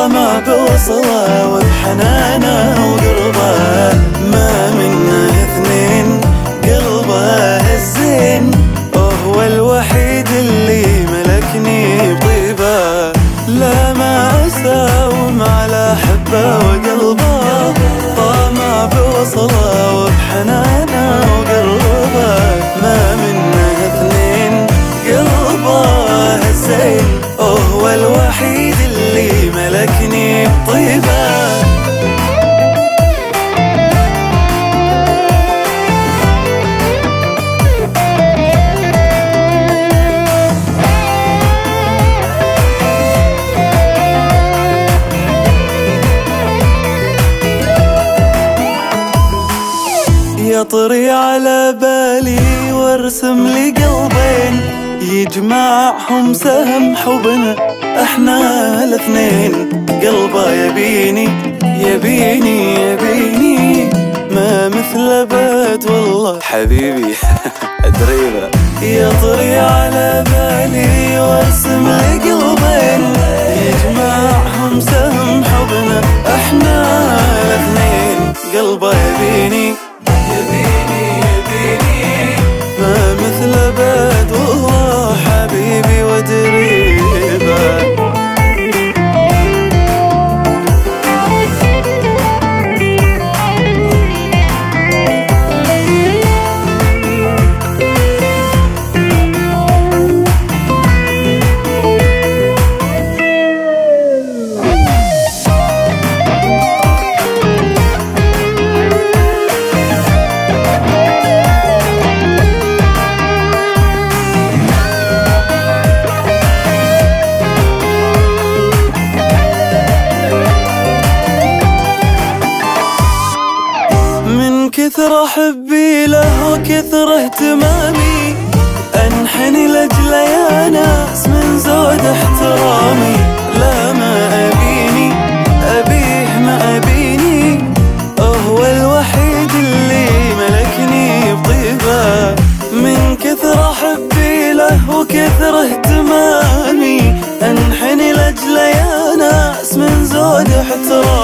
طامع بوصله وبحنانه وقربه، ما منه اثنين قلبه الزين، هو الوحيد اللي ملكني بطيبه. لا ما اساوم على حبه وقلبه، طامع بوصله وبحنانه وقربه، ما منه اثنين قلبه الزين، هو الوحيد اللي ملكني بطيبه. يطري على بالي وارسم لي قلبين، يجمعهم سهم حبنا احنا الاثنين. قلبه يبيني يبيني يبيني، ما مثل بيت والله حبيبي ادريبه. يطري على بالي وارسم لي قلبين، يجمعهم سهم حبنا احنا الاثنين. قلبه يبيني يبيني يبيني، ما مثل بيت والله حبيبي ودريبه. كثر حبي له وكثر اهتمامي، انحني لاجله يا ناس من زود احترامي. لا ما ابيني ابيه ما ابيني، هو الوحيد اللي ملكني بطيبه. من كثر حبي له وكثر اهتمامي، انحني لاجله يا ناس من زود احترامي.